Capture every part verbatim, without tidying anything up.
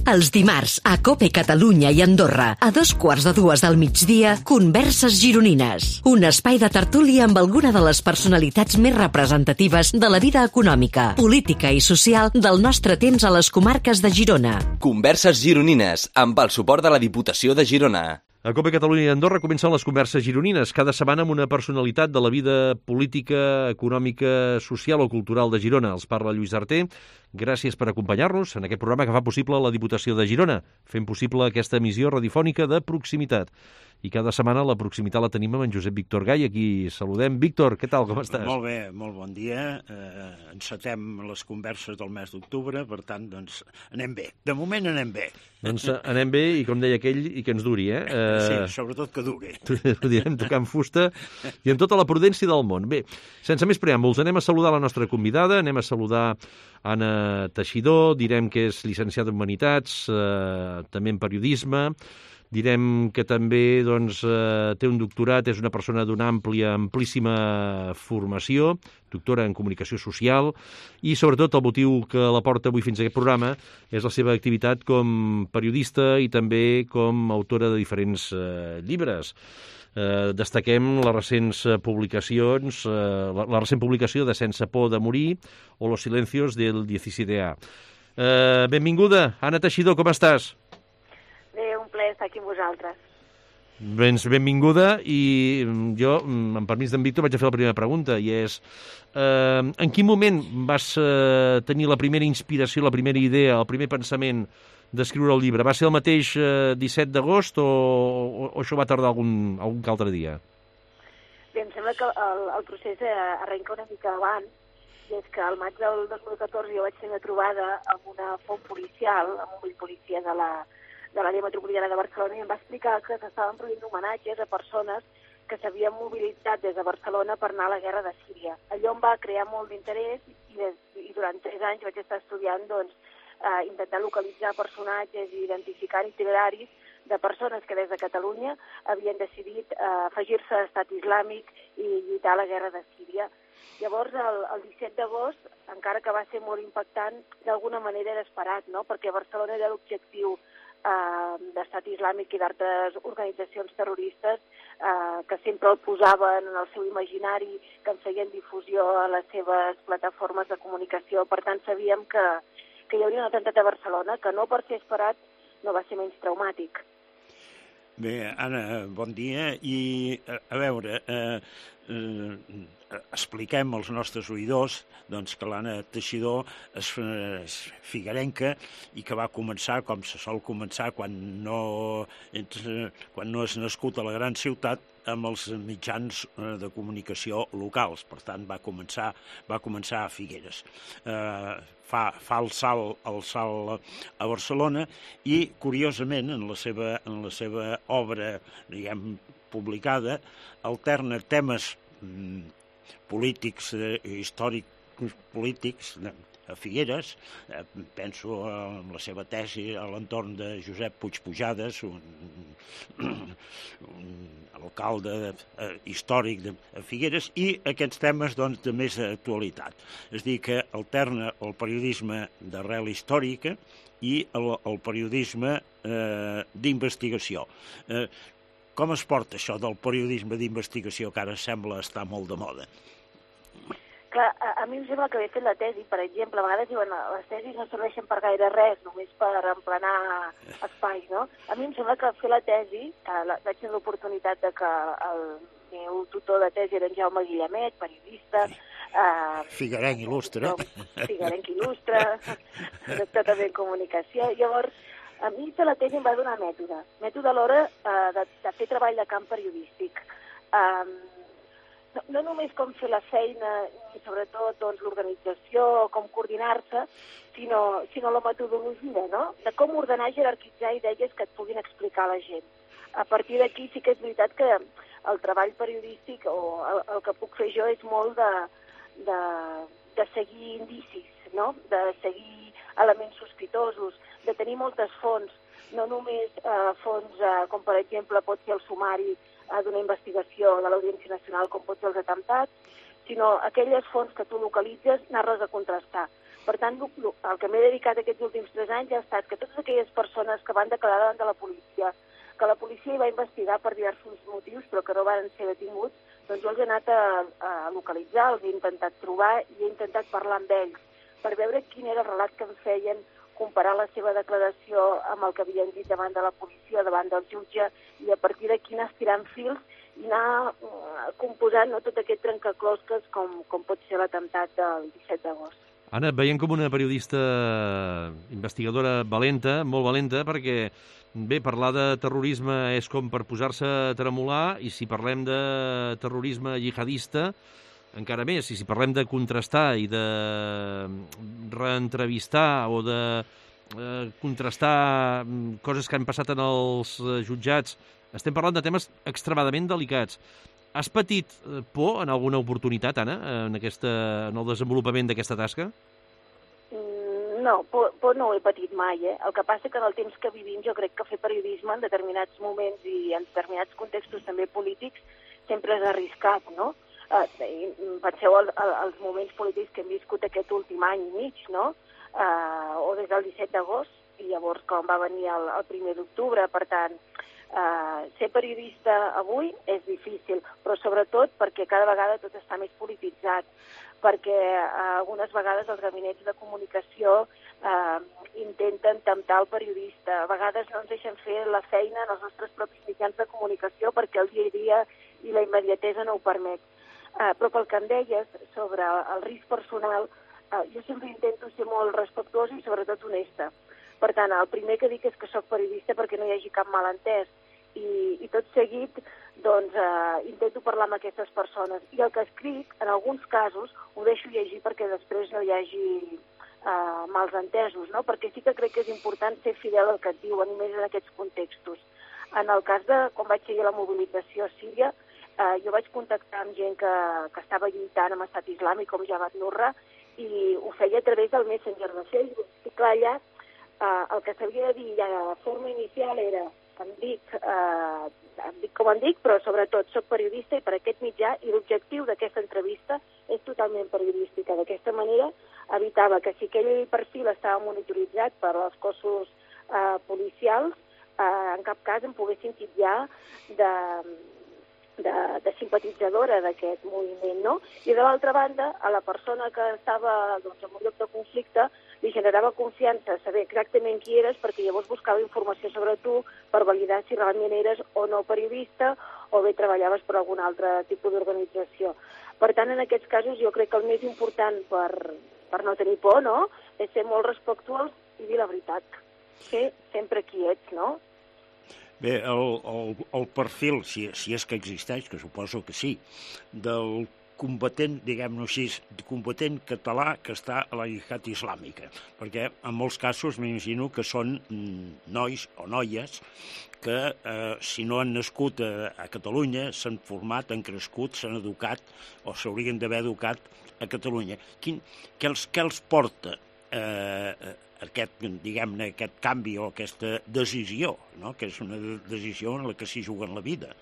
Els dimarts, a COPE Catalunya i Andorra, a dos quarts de dues del migdia, Converses Gironines. Un espai de tertúlia amb alguna de les personalitats més representatives de la vida econòmica, política i social del nostre temps a les comarques de Girona. Converses Gironines, amb el suport de la Diputació de Girona. A COPE Catalunya i Andorra comencen les Converses Gironines, cada setmana amb una personalitat de la vida política, econòmica, social o cultural de Girona. Els parla Lluís Arter. Gràcies per acompanyar-nos en aquest programa que fa possible la Diputació de Girona, fent possible aquesta emissió radiofònica de proximitat. I cada setmana la proximitat la tenim amb en Josep Víctor Gai, aquí saludem. Víctor, què tal, com estàs? Molt bé, molt bon dia. Eh, encetem les converses del mes d'octubre, per tant, doncs, anem bé. De moment anem bé. Doncs anem bé i, com deia aquell, i que ens duri, eh? eh... Sí, sobretot que duri. Ho direm tocant fusta i amb tota la prudència del món. Bé, sense més preàmbuls, anem a saludar la nostra convidada, anem a saludar Anna Teixidor, direm que és llicenciada en Humanitats, eh, també en Periodisme. Direm que també doncs, eh, té un doctorat, és una persona d'una àmplia, amplíssima formació, doctora en Comunicació Social, i sobretot el motiu que la porta avui fins a aquest programa és la seva activitat com periodista i també com autora de diferents eh, llibres. Eh, destaquem les recents publicacions, eh, la, la recent publicació de Sense por de morir o Los silencios del diecisiete A. Eh, benvinguda, Anna Teixidor, com estàs? Bé, un plaer estar aquí amb vosaltres. Ben, benvinguda, i jo, amb permís d'en Víctor, vaig a fer la primera pregunta, i és, eh, en quin moment vas eh, tenir la primera inspiració, la primera idea, el primer pensament d'escriure el llibre? Va ser el mateix eh, disset d'agost o, o, o això va tardar algun, algun altre dia? Bé, em sembla que el, el procés arrenca una mica abans, i és que al maig del dos mil catorze jo vaig fer una trobada amb una font policial, amb un policia de la de l'àrea metropolitana de Barcelona, i em va explicar que s'estaven produint homenatges a persones que s'havien mobilitzat des de Barcelona per anar a la guerra de Síria. Allò em va crear molt d'interès i, des, i durant tres anys vaig estar estudiant, doncs, eh, intentant localitzar personatges i identificar itineraris de persones que des de Catalunya havien decidit eh, afegir-se a l'Estat Islàmic i lluitar a la guerra de Síria. Llavors, el, el disset d'agost, encara que va ser molt impactant, d'alguna manera era esperat, no? Perquè Barcelona era l'objectiu Uh, d'Estat Islàmic i d'altres organitzacions terroristes uh, que sempre el posaven en el seu imaginari, que en feien difusió a les seves plataformes de comunicació. Per tant, sabíem que, que hi hauria un atemptat a Barcelona, que no per ser esperat no va ser menys traumàtic. Bé, Anna, bon dia. I, a, a veure, eh, eh, expliquem als nostres oïdors doncs, que l'Anna Teixidor és, és figuerenca i que va començar, com se sol començar, quan no, quan no és nascut a la gran ciutat, amb els mitjans de comunicació locals. Per tant, va començar, va començar a Figueres. Eh, fa, fa el salt, el salt a Barcelona i, curiosament, en la seva, en la seva obra, diguem, publicada, alterna temes mm, polítics, eh, històrics, polítics a Figueres, eh, penso en la seva tesi a l'entorn de Josep Puig Pujades, un, un alcalde eh, històric de Figueres, i aquests temes doncs, de més actualitat. És a dir, que alterna el periodisme d'arrel històrica i el, el periodisme eh, d'investigació. Eh, com es porta això del periodisme d'investigació, que ara sembla estar molt de moda? Clar, a, a mi em sembla que haver fet la tesi, per exemple, a vegades diuen que les tesis no serveixen per gaire res, només per emplenar espais, no? A mi em sembla que fer la tesi, eh, la, vaig tenir l'oportunitat de que el meu tutor de tesi era en Jaume Guillemet, periodista... Eh, Figuerenc il·lustre. Figuerenc il·lustre, doctor també en comunicació. Llavors, a mi fer la tesi em va donar mètode, mètode a l'hora eh, de, de fer treball de camp periodístic. Eh, No, no només com fer la feina i sobretot doncs, l'organització, com coordinar-se, sinó, sinó la metodologia, no? De com ordenar i jerarquitzar idees que et puguin explicar a la gent. A partir d'aquí sí que és veritat que el treball periodístic o el, el que puc fer jo és molt de, de, de seguir indicis, no? De seguir elements sospitosos, de tenir moltes fonts, no només eh, fonts eh, com per exemple pot ser el sumari d'una investigació de l'Audiència Nacional com pot ser els atemptats, sinó aquelles fonts que tu localitzes, anar-les a contrastar. Per tant, el que m'he dedicat aquests últims tres anys ha estat que totes aquelles persones que van declarar davant de la policia, que la policia hi va investigar per diversos motius, però que no van ser detinguts, doncs jo els he anat a, a localitzar, els he intentat trobar i he intentat parlar amb ells per veure quin era el relat que em feien, comparar la seva declaració amb el que havien dit davant de la policia, davant del jutge, i a partir d'aquí anar estirant fils i anar uh, composant no, tot aquest trencaclosques com, com pot ser l'atemptat del disset d'agost. Anna, et veiem com una periodista investigadora valenta, molt valenta, perquè, bé, parlar de terrorisme és com per posar-se a tremolar, i si parlem de terrorisme jihadista, encara més, i si parlem de contrastar i de reentrevistar o de eh, contrastar coses que han passat en els jutjats, estem parlant de temes extremadament delicats. Has patit por en alguna oportunitat, Anna, en, aquesta, en el desenvolupament d'aquesta tasca? No, por, por no ho he patit mai, eh? El que passa que en el temps que vivim jo crec que fer periodisme en determinats moments i en determinats contextos també polítics sempre és arriscat, no? Eh, penseu als, als moments polítics que hem viscut aquest últim any i mig, no? Eh, o des del disset d'agost, i llavors com va venir el, el primer d'octubre, per tant, eh, ser periodista avui és difícil, però sobretot perquè cada vegada tot està més polititzat, perquè eh, algunes vegades els gabinets de comunicació eh, intenten temptar el periodista, a vegades no ens deixen fer la feina en els nostres propis mitjans de comunicació perquè el dia a dia i la immediatesa no ho permet. Eh, però pel que em deies sobre el risc personal, eh, jo sempre intento ser molt respectuosa i sobretot honesta. Per tant, el primer que dic és que sóc periodista perquè no hi hagi cap malentès, i, i tot seguit doncs, eh, intento parlar amb aquestes persones. I el que escric, en alguns casos, ho deixo llegir perquè després no hi hagi eh, mals entesos, no? Perquè sí que crec que és important ser fidel al que et diuen, i més en aquests contextos. En el cas de quan vaig seguir la mobilització a Síria, eh, jo vaig contactar amb gent que, que estava lluitant amb Estat Islàmic, com Jabhat Nusra, i ho feia a través del Messenger de Facebook. I clar, allà eh, el que s'havia de dir ja de forma inicial era em dic, eh, em dic com em dic, però sobretot soc periodista i per aquest mitjà, i l'objectiu d'aquesta entrevista és totalment periodística. D'aquesta manera evitava que si aquell perfil estava monitoritzat per als cossos eh, policials, eh, en cap cas em poguessin titllar de, de, de simpatitzadora d'aquest moviment, no? I de l'altra banda, a la persona que estava doncs, en un lloc de conflicte, li generava confiança saber exactament qui eres, perquè llavors buscava informació sobre tu per validar si realment eres o no periodista o bé treballaves per algun altre tipus d'organització. Per tant, en aquests casos jo crec que el més important per, per no tenir por, no?, és ser molt respectuós i dir la veritat. Ser sempre qui ets, no? Bé, el, el, el perfil, si, si és que existeix, que suposo que sí, del combatent, diguem-ne així, combatent català que està a la jihad islàmica, perquè en molts casos m'imagino que són nois o noies que, eh, si no han nascut a, a Catalunya, s'han format, han crescut, s'han educat o s'haurien d'haver educat a Catalunya. Quin, què, els, què els porta eh, aquest, diguem-ne, aquest canvi o aquesta decisió, no?, que és una decisió en la que s'hi juguen la vida?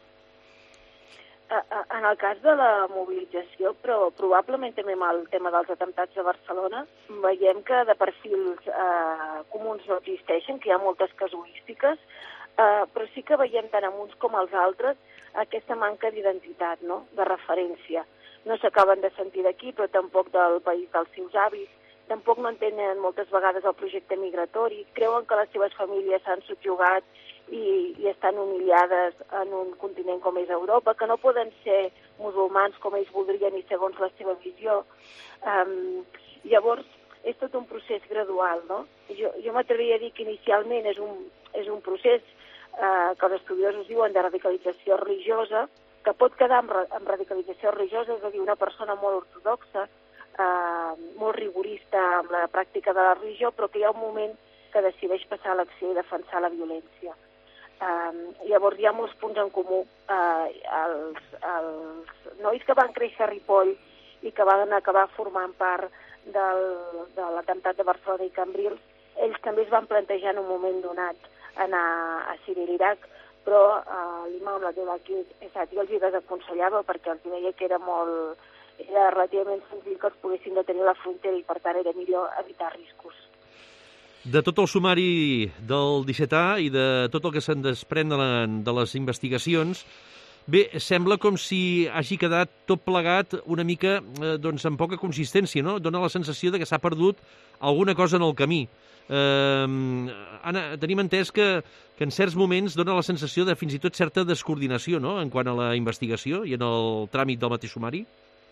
En el cas de la mobilització, però probablement també amb el tema dels atemptats de Barcelona, veiem que de perfils eh, comuns no existeixen, que hi ha moltes casuístiques, eh, però sí que veiem tant en uns com els altres aquesta manca d'identitat, no?, de referència. No s'acaben de sentir d'aquí, però tampoc del país dels seus avis, tampoc no entenen moltes vegades el projecte migratori, creuen que les seves famílies s'han subjugat i, i estan humiliades en un continent com és Europa, que no poden ser musulmans com ells voldrien i segons la seva visió. Um, llavors, és tot un procés gradual, no? Jo, jo m'atreviria a dir que inicialment és un, és un procés eh, que els estudiosos diuen de radicalització religiosa, que pot quedar amb, amb radicalització religiosa, és a dir, una persona molt ortodoxa, eh, molt rigorista amb la pràctica de la religió, però que hi ha un moment que decideix passar a l'acció i defensar la violència. Um, llavors hi ha molts punts en comú. Uh, els, els nois que van créixer a Ripoll i que van acabar formant part del, de l'atemptat de Barcelona i Cambrils, ells també es van plantejar en un moment donat anar a Síria i l'Iraq, però uh, l'imam Abdullah Esati els hi desaconsellava perquè els deia que era molt, era relativament senzill que els poguessin detenir a la frontera i, per tant, era millor evitar riscos. De tot el sumari del disset A i de tot el que se'n desprèn de, la, de les investigacions, bé, sembla com si hagi quedat tot plegat una mica eh, doncs, amb poca consistència, no? Dóna la sensació de que s'ha perdut alguna cosa en el camí. Eh, Anna, tenim entès que, que en certs moments dóna la sensació de fins i tot certa descoordinació, no?, en quant a la investigació i en el tràmit del mateix sumari.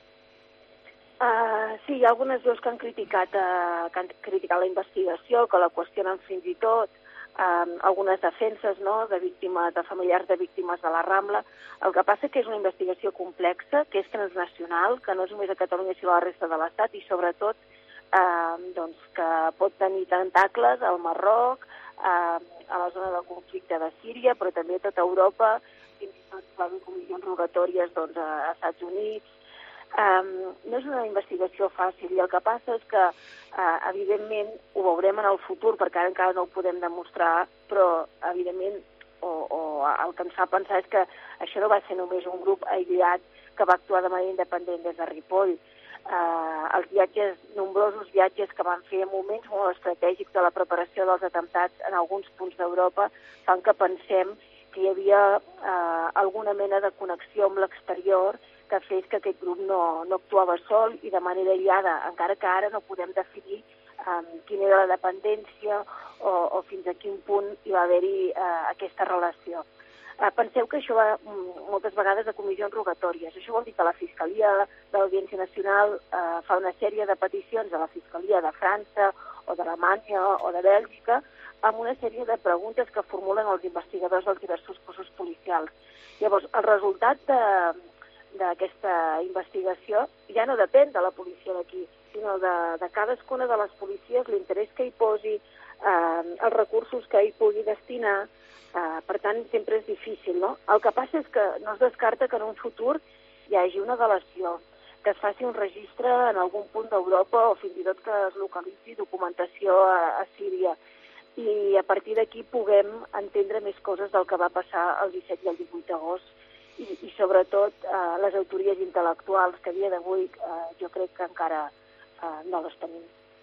Uh, sí, hi ha algunes veus que han criticat, uh, que han criticat la investigació, que la qüestionen fins i tot, uh, algunes defenses, no?, de víctimes, de familiars de víctimes de la Rambla. El que passa que és una investigació complexa, que és transnacional, que no és només a Catalunya sinó a la resta de l'Estat, i sobretot uh, doncs, que pot tenir tentacles al Marroc, uh, a la zona del conflicte de Síria, però també a tota Europa, fins i tot va haver comissions rogatòries doncs, a Estats Units. Um, no és una investigació fàcil i el que passa és que, uh, evidentment, ho veurem en el futur perquè ara encara no ho podem demostrar, però, evidentment, o, o el que ens fa pensar és que això no va ser només un grup aïllat que va actuar de manera independent des de Ripoll. Uh, els viatges, nombrosos viatges que van fer en moments molt estratègics de la preparació dels atemptats en alguns punts d'Europa fan que pensem que hi havia uh, alguna mena de connexió amb l'exterior que fes que aquest grup no, no actuava sol i de manera aïllada, encara que ara no podem definir um, quina era la dependència o, o fins a quin punt hi va haver-hi uh, aquesta relació. Uh, penseu que això va mm, moltes vegades a comissions rogatòries. Això vol dir que la Fiscalia de l'Audiència Nacional uh, fa una sèrie de peticions a la Fiscalia de França o d'Alemanya o de Bèlgica amb una sèrie de preguntes que formulen els investigadors dels diversos cossos policials. Llavors, el resultat de d'aquesta investigació ja no depèn de la policia d'aquí, sinó de, de cadascuna de les policies, l'interès que hi posi, eh, els recursos que hi pugui destinar, eh, per tant, sempre és difícil, no? El que passa és que no es descarta que en un futur hi hagi una delació, que es faci un registre en algun punt d'Europa o fins i tot que es localitzi documentació a, a Síria i a partir d'aquí puguem entendre més coses del que va passar el disset i el divuit d'agost. I, i sobretot eh, les autories intel·lectuals que a dia d'avui eh, jo crec que encara eh, no les tenim.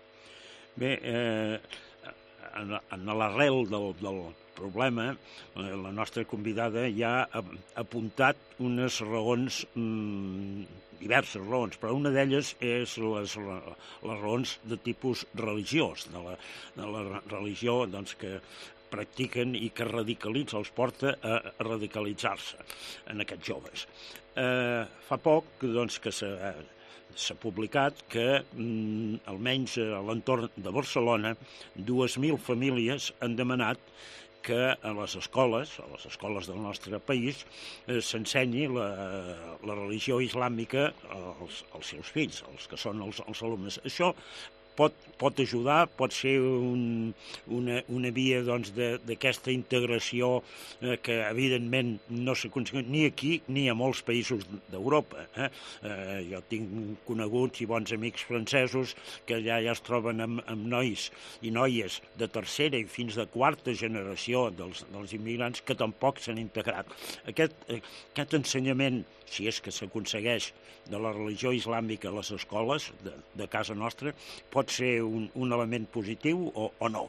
Bé, eh, en, en l'arrel del, del problema, eh, la nostra convidada ja ha apuntat unes raons, mmm, diverses raons, però una d'elles és les, les raons de tipus religiós, de la, de la religió doncs, que practiquen i que radicalitza, els porta a radicalitzar-se en aquests joves. Eh, fa poc doncs, que s'ha s'ha publicat que mm, almenys a l'entorn de Barcelona dues mil famílies han demanat que a les escoles, a les escoles del nostre país, eh, s'ensenyi la, la religió islàmica als, als seus fills, als que són els, els alumnes. Això Pot, pot ajudar, pot ser un, una, una via doncs, d'aquesta integració eh, que evidentment no s'aconsegueix ni aquí ni a molts països d'Europa. Eh? Eh, jo tinc coneguts i bons amics francesos que allà ja es troben amb, amb nois i noies de tercera i fins de quarta generació dels, dels immigrants que tampoc s'han integrat. Aquest, eh, aquest ensenyament, si és que s'aconsegueix, de la religió islàmica a les escoles de, de casa nostra, pot ser un, un element positiu o, o no?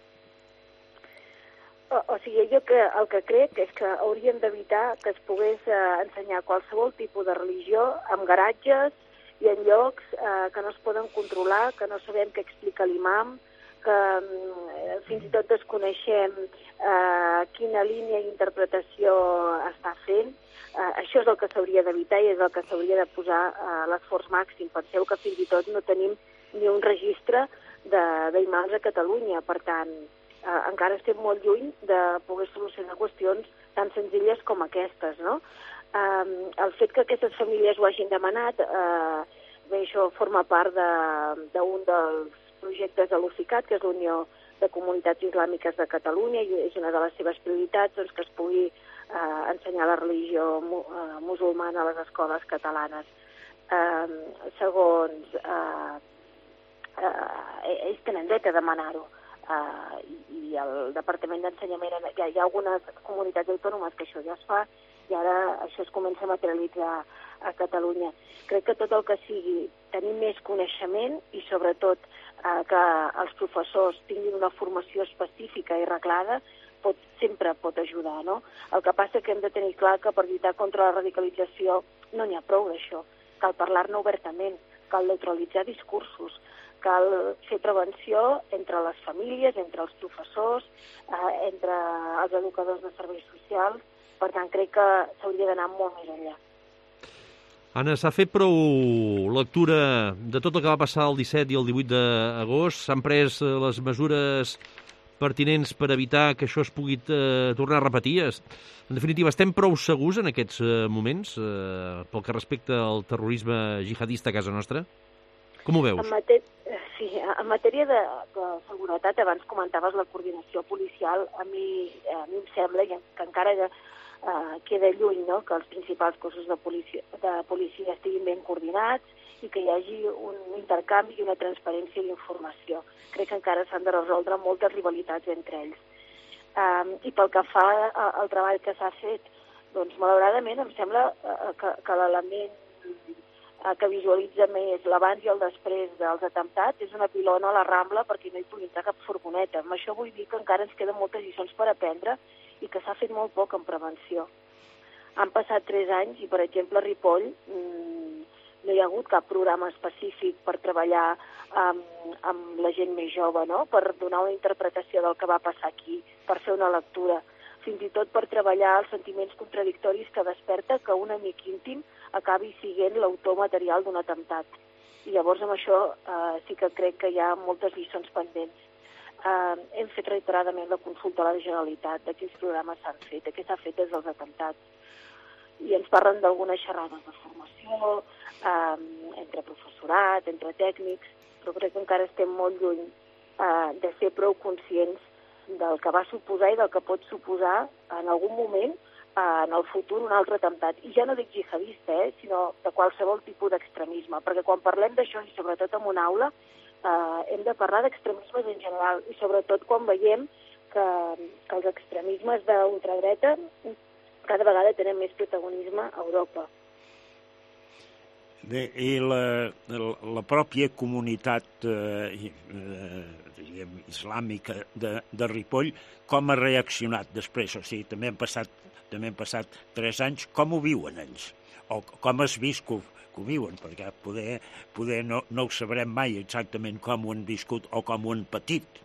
O, o sigui, jo que, el que crec és que hauríem d'evitar que es pogués eh, ensenyar qualsevol tipus de religió en garatges i en llocs eh, que no es poden controlar, que no sabem què explica l'imam, que eh, fins i tot desconeixem eh, quina línia d'interpretació està fent. Uh, això és el que s'hauria d'evitar i és el que s'hauria de posar a uh, l'esforç màxim. Penseu que fins i tot no tenim ni un registre d'imams a Catalunya, per tant, uh, encara estem molt lluny de poder solucionar qüestions tan senzilles com aquestes, no? Um, el fet que aquestes famílies ho hagin demanat, uh, bé, això forma part d'un de, dels projectes de l'U C I C A T, que és l'Unió de Comunitats Islàmiques de Catalunya, i és una de les seves prioritats doncs, que es pugui eh, ensenyar la religió mu eh, musulmana a les escoles catalanes. Eh, segons, eh, eh, ells tenen dret a demanar-ho. uh, i, i el Departament d'Ensenyament, hi ha, hi ha algunes comunitats autònomes que això ja es fa, i ara això es comença a materialitzar a Catalunya. Crec que tot el que sigui tenir més coneixement i sobretot eh, que els professors tinguin una formació específica i reglada pot, sempre pot ajudar, no? El que passa que hem de tenir clar que per lluitar contra la radicalització no n'hi ha prou d'això. Cal parlar-ne obertament, cal neutralitzar discursos, cal fer prevenció entre les famílies, entre els professors, eh, entre els educadors de serveis socials. Per tant, crec que s'hauria d'anar molt més enllà. Anna, s'ha fet prou lectura de tot el que va passar el disset i el divuit d'agost? S'han pres les mesures pertinents per evitar que això es pugui eh, tornar a repetir? En definitiva, estem prou segurs en aquests eh, moments eh, pel que respecta al terrorisme jihadista a casa nostra? Com ho veus? En matèria, sí, en matèria de, de seguretat, abans comentaves la coordinació policial, a mi, a mi em sembla que encara que, uh, queda lluny, no?, que els principals cossos de policia, de policia estiguin ben coordinats i que hi hagi un intercanvi i una transparència d'informació. Crec que encara s'han de resoldre moltes rivalitats entre ells. Um, I pel que fa al treball que s'ha fet, doncs malauradament em sembla uh, que, que l'element que visualitza més l'abans i el després dels atemptats és una pilona a la Rambla perquè no hi pugui entrar cap furgoneta. Amb això vull dir que encara ens queden moltes lliçons per aprendre i que s'ha fet molt poc en prevenció. Han passat tres anys i, per exemple, a Ripoll mmm, no hi ha hagut cap programa específic per treballar amb, amb la gent més jove, no?, per donar una interpretació del que va passar aquí, per fer una lectura, fins i tot per treballar els sentiments contradictoris que desperta que un amic íntim acabi sent l'autor material d'un atemptat. I llavors amb això eh, sí que crec que hi ha moltes lliçons pendents. Eh, hem fet reiteradament la consulta a la Generalitat de quins programes s'han fet, de què s'ha fet des dels atemptats. I ens parlen d'algunes xerrades de formació, eh, entre professorat, entre tècnics, però crec que encara estem molt lluny eh, de ser prou conscients del que va suposar i del que pot suposar en algun moment en el futur un altre atemptat. I ja no dic jihadista, eh, sinó de qualsevol tipus d'extremisme, perquè quan parlem d'això, i sobretot en una aula, eh, hem de parlar d'extremismes en general, i sobretot quan veiem que, que els extremismes d'ultradreta cada vegada tenen més protagonisme a Europa. Bé, i la, la pròpia comunitat eh, eh, diguem, islàmica de, de Ripoll, com ha reaccionat després? O sigui, també han passat, també han passat tres anys. Com ho viuen ells? O com has vist que ho, que ho viuen? Perquè poder, poder no, no ho sabrem mai exactament com ho han viscut o com ho han patit.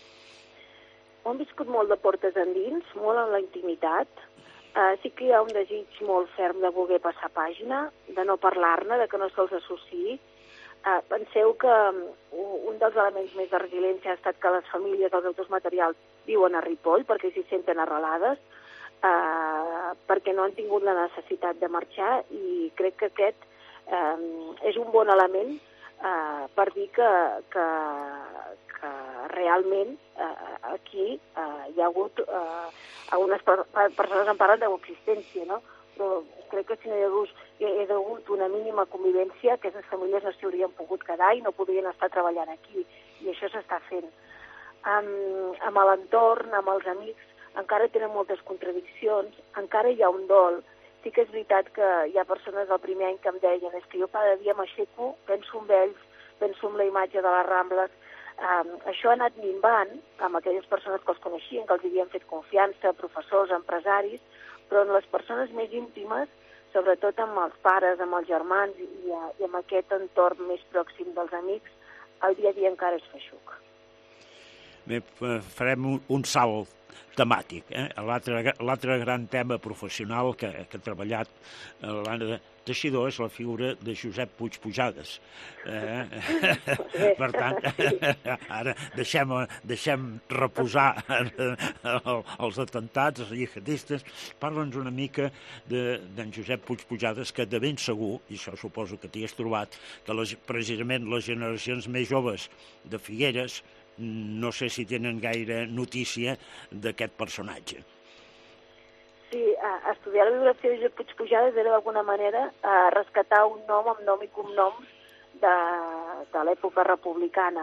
Ho han viscut molt de portes endins, molt en la intimitat. Uh, sí que hi ha un desig molt ferm de voler passar pàgina, de no parlar-ne, de que no se'ls associï. Uh, penseu que um, un dels elements més de resiliència ha estat que les famílies dels autors materials viuen a Ripoll perquè s'hi senten arrelades, uh, perquè no han tingut la necessitat de marxar, i crec que aquest um, és un bon element uh, per dir que, que, que realment uh, aquí uh, hi ha hagut... Uh, algunes persones en parlen de coexistència, no? Però crec que si no hi ha hagut, hi ha hagut una mínima convivència, aquestes famílies no s'hi haurien pogut quedar i no podrien estar treballant aquí, i això s'està fent. Amb, amb l'entorn, amb els amics, encara tenen moltes contradiccions, encara hi ha un dol. Sí que és veritat que hi ha persones el primer any que em deien és que jo cada dia m'aixeco, penso en ells, penso en la imatge de les Rambles. Um, això ha anat minvant amb aquelles persones que els coneixien, que els havien fet confiança, professors, empresaris, però en les persones més íntimes, sobretot amb els pares, amb els germans i, i amb aquest entorn més pròxim dels amics, el dia a dia encara és feixuc. Bé, farem un, un salt temàtic. Eh? L'altre gran tema professional que, que ha treballat l'Anna Teixidor és la figura de Josep Puig Pujades. Eh? Per tant, ara deixem, deixem reposar els atemptats, els jihadistes. Parla'ns una mica d'en Josep Puig Pujades, que de ben segur, i això suposo que t'hi has trobat, que les, precisament les generacions més joves de Figueres no sé si tenen gaire notícia d'aquest personatge. Sí, estudiar la biografia de Josep Puig Pujades era d'alguna manera rescatar un nom amb nom i cognoms de, de l'època republicana.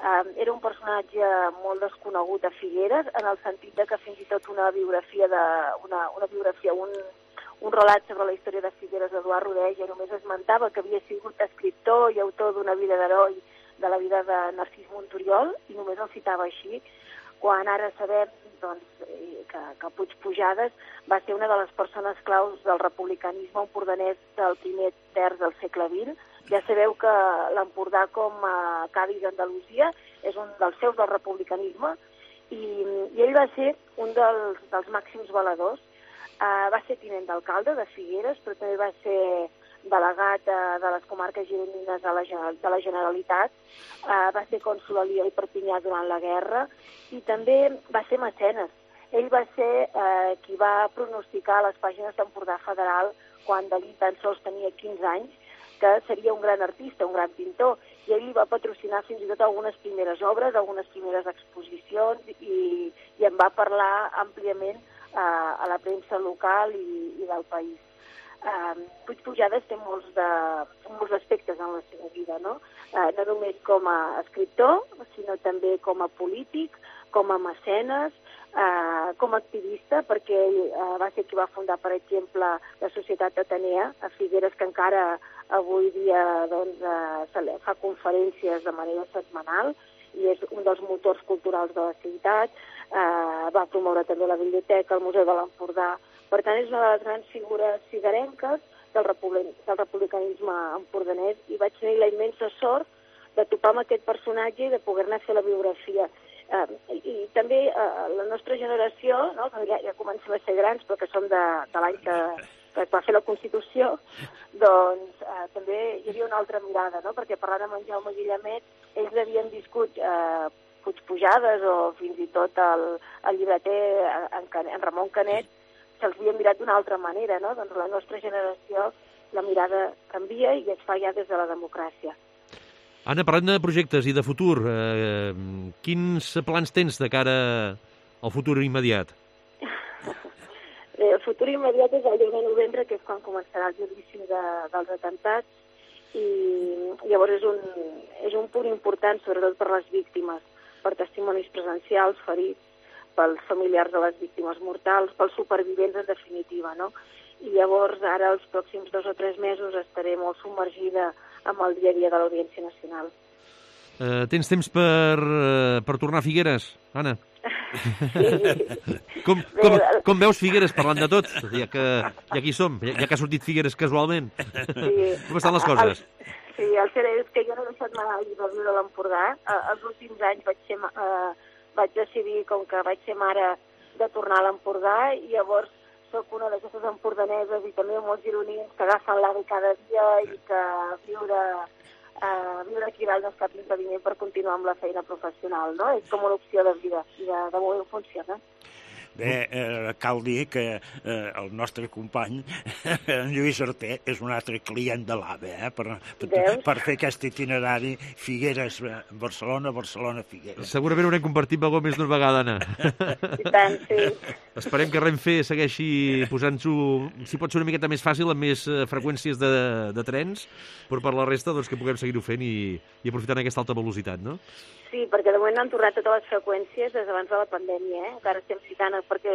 Uh, era un personatge molt desconegut a Figueres, en el sentit de que fins i tot una biografia, de, una, una biografia un, un relat sobre la història de Figueres d'Eduard Rodeja només esmentava que havia sigut escriptor i autor d'una vida d'heroi de la vida de Narcís Monturiol, i només el citava així, quan ara sabem doncs, que, que Puig Pujades va ser una de les persones claus del republicanisme empordanès del primer terç del segle vint. Ja sabeu que l'Empordà, com a Cádiz d'Andalusia, és un dels seus del republicanisme, i, i ell va ser un dels, dels màxims valedors. Uh, va ser tinent d'alcalde de Figueres, però també va ser delegat uh, de les comarques gironines de la, de la Generalitat, uh, va ser cònsol a Lió i Perpinyà durant la guerra, i també va ser mecenes. Ell va ser uh, qui va pronosticar a les pàgines d'Empordà Federal, quan Dalí tan sols tenia quinze anys, que seria un gran artista, un gran pintor, i ell li va patrocinar fins i tot algunes primeres obres, algunes primeres exposicions, i, i en va parlar àmpliament uh, a la premsa local i, i del país. Uh, Puig Pujades té molts, de, molts aspectes en la seva vida, no? Uh, no només com a escriptor, sinó també com a polític, com a mecenes, uh, com a activista, perquè ell uh, va ser qui va fundar, per exemple, la Societat Atenea a Figueres, que encara avui dia doncs, uh, fa conferències de manera setmanal i és un dels motors culturals de la ciutat. Uh, va promoure també la biblioteca, el Museu de l'Empordà. Per tant, és una de les grans figures figuerenques del, republic, del republicanisme empordanès, i vaig tenir la immensa sort de topar amb aquest personatge i de poder-ne fer la biografia. Uh, i, I també uh, la nostra generació, no, que ja, ja comencem a ser grans, però que som de, de l'any que, que es va fer la Constitució, doncs uh, també hi havia una altra mirada, no? Perquè parlant amb en Jaume Guillemet, ells havien viscut uh, Puig Pujades o fins i tot el, el llibreter en, en Ramon Canet, se'ls havia mirat d'una altra manera, no? Doncs la nostra generació, la mirada canvia i es fa ja des de la democràcia. Anna, parlant de projectes i de futur, eh, quins plans tens de cara al futur immediat? El futur immediat és el deu de novembre, que és quan començarà el judici de, dels atemptats, i llavors és un, és un punt important, sobretot per les víctimes, per testimonis presencials, ferits, pels familiars de les víctimes mortals, pels supervivents en definitiva, no? I llavors ara els pròxims dos o tres mesos estaré molt submergida amb el dia a dia de l'Audiència Nacional. Uh, tens temps per, uh, per tornar a Figueres, Anna? Sí. com, com, com veus Figueres, parlant de tot? Ja que ja aquí som, ja, ja que ha sortit Figueres casualment. Sí. Com estan les coses? El, sí, el cert és que jo no he deixat mai de viure a l'Empordà. Els últims anys vaig, ser, uh, vaig decidir, com que vaig ser mare, de tornar a l'Empordà, i llavors soc una d'aquestes empordaneses i també molts gironins que agafen l'AVE cada dia i que viure, uh, viure aquí dalt no és cap impediment per continuar amb la feina professional, no? És com una opció de vida i de, de moment funciona. Bé, eh, cal dir que eh, el nostre company, en Lluís Arter, és un altre client de l'AVE, eh, per, per, per fer aquest itinerari Figueres-Barcelona, Barcelona-Figueres. Segurament haurem compartit vagó més d'una vegada, Anna. I tant, sí. Esperem que Renfe segueixi posant-s'ho, si pot ser una miqueta més fàcil, amb més uh, freqüències de, de trens, però per la resta doncs, que puguem seguir-ho fent i, i aprofitant aquesta alta velocitat, no? Sí, perquè de moment han tornat totes les freqüències des d'abans de la pandèmia, eh? Encara estem citant perquè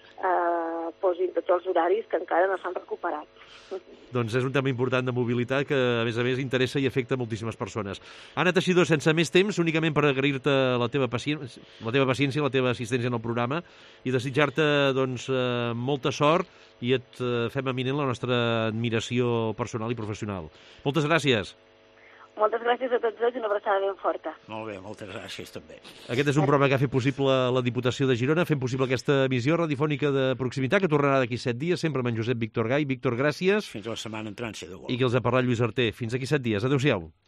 eh, posin tots els horaris que encara no s'han recuperat. Doncs és un tema important de mobilitat que, a més a més, interessa i afecta moltíssimes persones. Anna Teixidor, sense més temps, únicament per agrair-te la teva paciència, la teva paciència i la teva assistència en el programa i desitjar-te doncs, eh, molta sort i et eh, fem eminent la nostra admiració personal i professional. Moltes gràcies. Moltes gràcies a tots dos i una abraçada ben forta. Molt bé, moltes gràcies també. Aquest és un programa que ha fet possible la Diputació de Girona, fent possible aquesta emissió radiofònica de proximitat que tornarà d'aquí set dies, sempre amb en Josep Víctor Gai. Víctor, gràcies. Fins la setmana entrant, si de vol. I que els ha parlat Lluís Arter. Fins aquí set dies. Adéu-siau.